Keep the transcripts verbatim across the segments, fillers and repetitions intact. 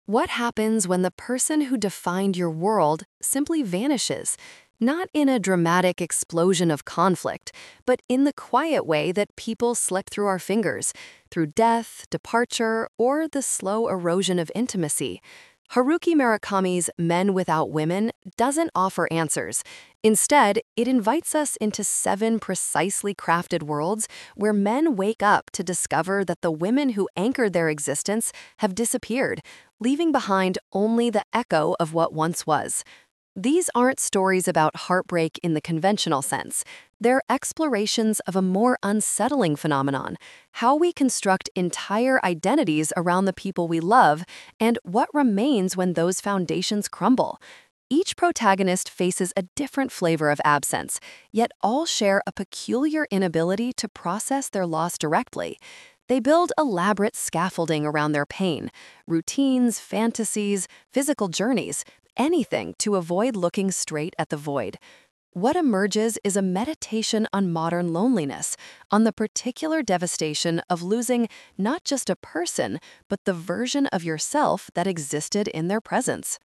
What happens when the person who defined your world simply vanishes? Not in a dramatic explosion of conflict, but in the quiet way that people slip through our fingers, through death, departure, or the slow erosion of intimacy. Haruki Murakami's Men Without Women doesn't offer answers. Instead, it invites us into seven precisely crafted worlds where men wake up to discover that the women who anchored their existence have disappeared, leaving behind only the echo of what once was. These aren't stories about heartbreak in the conventional sense. They're explorations of a more unsettling phenomenon, how we construct entire identities around the people we love, and what remains when those foundations crumble. Each protagonist faces a different flavor of absence, yet all share a peculiar inability to process their loss directly. They build elaborate scaffolding around their pain, routines, fantasies, physical journeys, anything to avoid looking straight at the void. What emerges is a meditation on modern loneliness, on the particular devastation of losing not just a person, but the version of yourself that existed in their presence.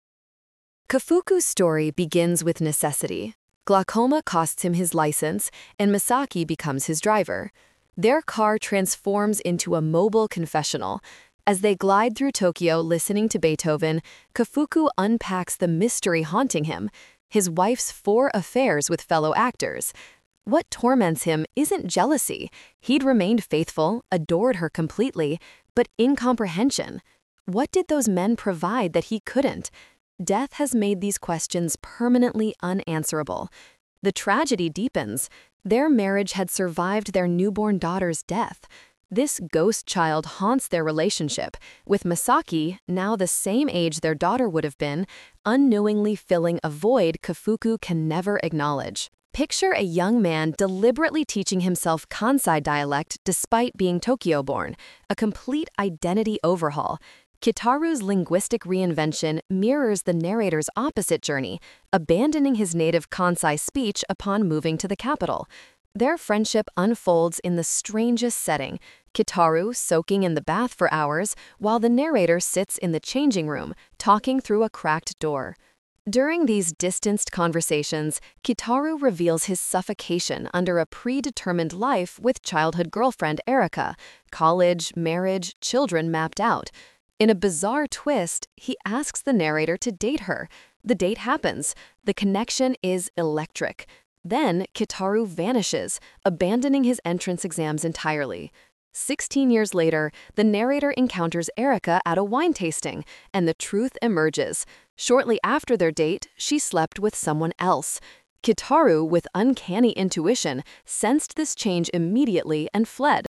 Kafuku's story begins with necessity. Glaucoma costs him his license, and Misaki becomes his driver. Their car transforms into a mobile confessional. As they glide through Tokyo listening to Beethoven, Kafuku unpacks the mystery haunting him, his wife's four affairs with fellow actors. What torments him isn't jealousy. He'd remained faithful, adored her completely, but incomprehension. What did those men provide that he couldn't? Death has made these questions permanently unanswerable. The tragedy deepens. Their marriage had survived their newborn daughter's death. This ghost child haunts their relationship, with Misaki, now the same age their daughter would have been, unknowingly filling a void Kafuku can never acknowledge. Picture a young man deliberately teaching himself Kansai dialect despite being Tokyo-born, a complete identity overhaul. Kitaru's linguistic reinvention mirrors the narrator's opposite journey, abandoning his native Kansai speech upon moving to the capital. Their friendship unfolds in the strangest setting, Kitaru soaking in the bath for hours, while the narrator sits in the changing room, talking through a cracked door. During these distanced conversations, Kitaru reveals his suffocation under a predetermined life with childhood girlfriend Erika, college, marriage, children mapped out. In a bizarre twist, he asks the narrator to date her. The date happens. The connection is electric. Then, Kitaru vanishes, abandoning his entrance exams entirely. Sixteen years later, the narrator encounters Erika at a wine tasting, and the truth emerges. Shortly after their date, she slept with someone else. Kitaru, with uncanny intuition, sensed this change immediately and fled.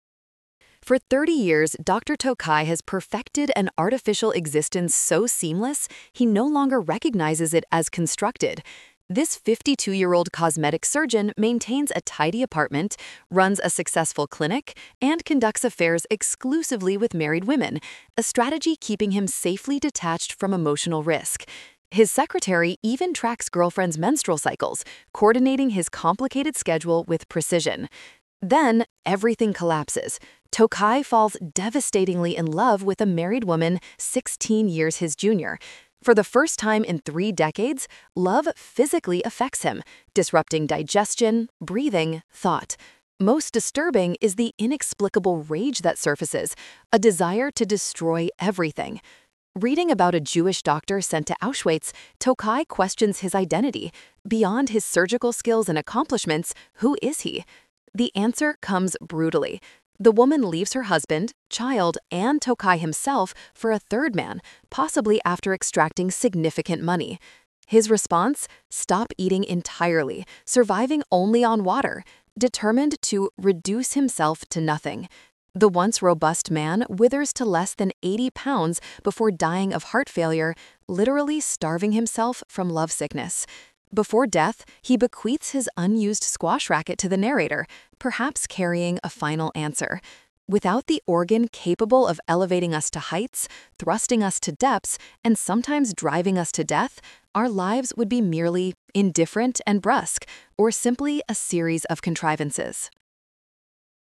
For thirty years, Doctor Tokai has perfected an artificial existence so seamless, he no longer recognizes it as constructed. This fifty-two-year-old cosmetic surgeon maintains a tidy apartment, runs a successful clinic, and conducts affairs exclusively with married women, a strategy keeping him safely detached from emotional risk. His secretary even tracks girlfriends' menstrual cycles, coordinating his complicated schedule with precision. Then, everything collapses. Tokai falls devastatingly in love with a married woman sixteen years his junior. For the first time in three decades, love physically affects him, disrupting digestion, breathing, thought. Most disturbing is the inexplicable rage that surfaces, a desire to destroy everything. Reading about a Jewish doctor sent to Auschwitz, Tokai questions his identity. Beyond his surgical skills and accomplishments, who is he? The answer comes brutally. The woman leaves her husband, child, and Tokai himself for a third man, possibly after extracting significant money. His response? Stop eating entirely, surviving only on water, determined to reduce himself to nothing. The once robust man withers to less than eighty pounds before dying of heart failure, literally starving himself from lovesickness. Before death, he bequeaths his unused squash racket to the narrator, perhaps carrying a final answer. Without the organ capable of elevating us to heights, thrusting us to depths, and sometimes driving us to death, our lives would be merely indifferent and brusque, or simply a series of contrivances.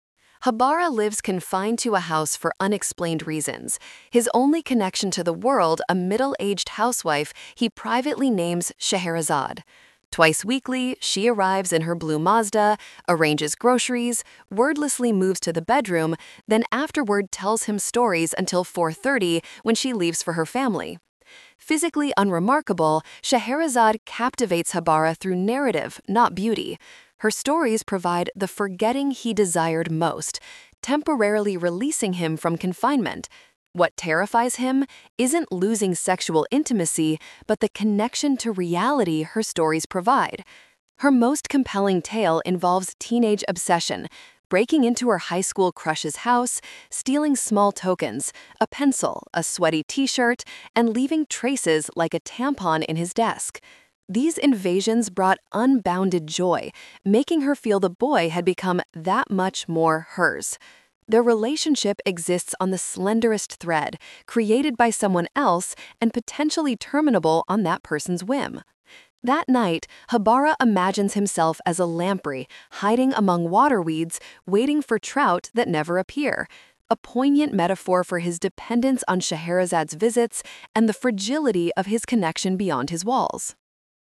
Habara lives confined to a house for unexplained reasons. His only connection to the world, a middle-aged housewife he privately names Scheherazade. Twice weekly, she arrives in her blue Mazda, arranges groceries, wordlessly moves to the bedroom, then afterward tells him stories until four thirty when she leaves for her family. Physically unremarkable, Scheherazade captivates Habara through narrative, not beauty. Her stories provide the forgetting he desired most, temporarily releasing him from confinement. What terrifies him isn't losing sexual intimacy, but the connection to reality her stories provide. Her most compelling tale involves teenage obsession, breaking into her high school crush's house, stealing small tokens, a pencil, a sweaty t-shirt, and leaving traces like a tampon in his desk. These invasions brought unbounded joy, making her feel the boy had become that much more hers. Their relationship exists on the slenderest thread, created by someone else and potentially terminable on that person's whim. That night, Habara imagines himself as a lamprey, hiding among water weeds, waiting for trout that never appear, a poignant metaphor for his dependence on Scheherazade's visits and the fragility of his connection beyond his walls.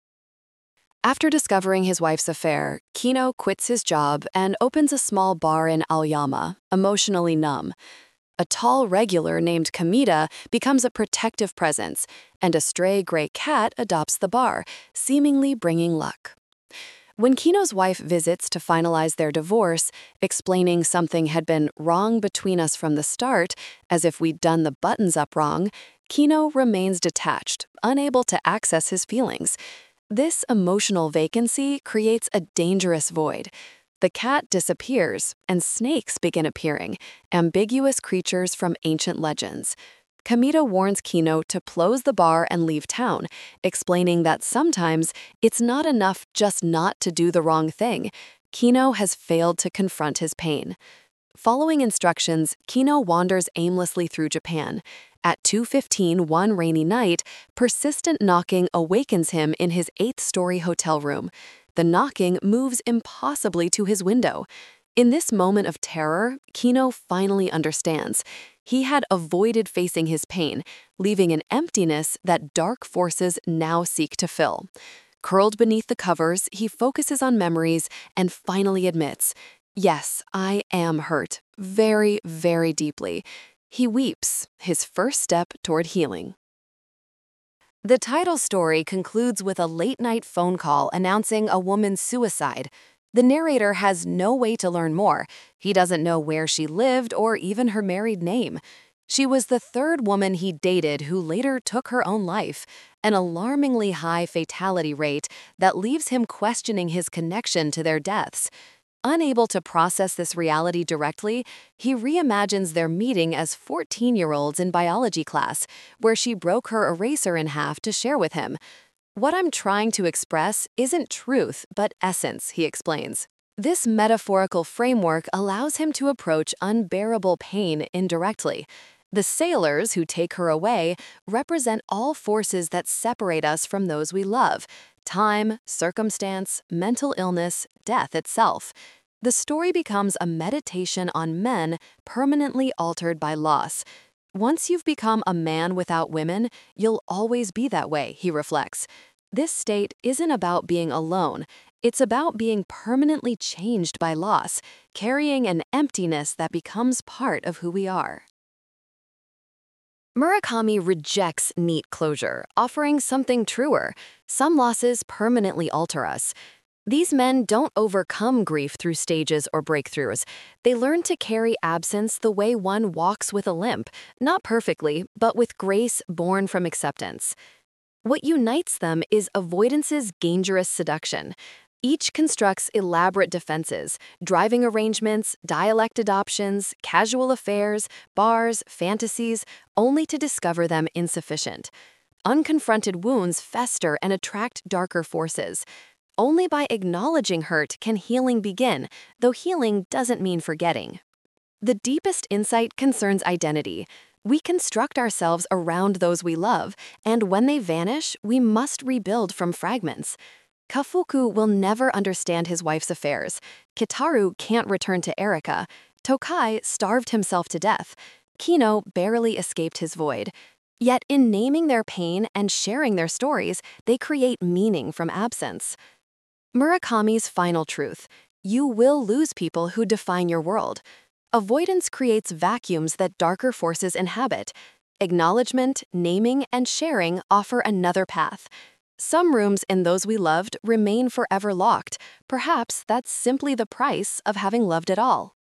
After discovering his wife's affair, Kino quits his job and opens a small bar in Aoyama, emotionally numb. A tall regular named Kamita becomes a protective presence, and a stray gray cat adopts the bar, seemingly bringing luck. When Kino's wife visits to finalize their divorce, explaining something had been wrong between us from the start, as if we'd done the buttons up wrong, Kino remains detached, unable to access his feelings. This emotional vacancy creates a dangerous void. The cat disappears, and snakes begin appearing, ambiguous creatures from ancient legends. Kamita warns Kino to close the bar and leave town, explaining that sometimes it's not enough just not to do the wrong thing. Kino has failed to confront his pain. Following instructions, Kino wanders aimlessly through Japan. At two fifteen one rainy night, persistent knocking awakens him in his eighth-story hotel room. The knocking moves impossibly to his window. In this moment of terror, Kino finally understands. He had avoided facing his pain, leaving an emptiness that dark forces now seek to fill. Curled beneath the covers, he focuses on memories and finally admits, "Yes, I am hurt, very, very deeply." He weeps, his first step toward healing. The title story concludes with a late-night phone call announcing a woman's suicide. The narrator has no way to learn more. He doesn't know where she lived or even her married name. She was the third woman he dated who later took her own life, an alarmingly high fatality rate that leaves him questioning his connection to their deaths. Unable to process this reality directly, he reimagines their meeting as fourteen-year-olds in biology class, where she broke her eraser in half to share with him. "What I'm trying to express isn't truth, but essence," he explains. This metaphorical framework allows him to approach unbearable pain indirectly. The sailors who take her away represent all forces that separate us from those we love: time, circumstance, mental illness, death itself. The story becomes a meditation on men permanently altered by loss. Once you've become a man without women, you'll always be that way, he reflects. This state isn't about being alone. It's about being permanently changed by loss, carrying an emptiness that becomes part of who we are. Murakami rejects neat closure, offering something truer. Some losses permanently alter us. These men don't overcome grief through stages or breakthroughs. They learn to carry absence the way one walks with a limp, not perfectly, but with grace born from acceptance. What unites them is avoidance's dangerous seduction. Each constructs elaborate defenses, driving arrangements, dialect adoptions, casual affairs, bars, fantasies, only to discover them insufficient. Unconfronted wounds fester and attract darker forces. Only by acknowledging hurt can healing begin, though healing doesn't mean forgetting. The deepest insight concerns identity. We construct ourselves around those we love, and when they vanish, we must rebuild from fragments. Kafuku will never understand his wife's affairs. Kitaru can't return to Erika. Tokai starved himself to death. Kino barely escaped his void. Yet in naming their pain and sharing their stories, they create meaning from absence. Murakami's final truth: you will lose people who define your world. Avoidance creates vacuums that darker forces inhabit. Acknowledgement, naming, and sharing offer another path. Some rooms in those we loved remain forever locked. Perhaps that's simply the price of having loved at all.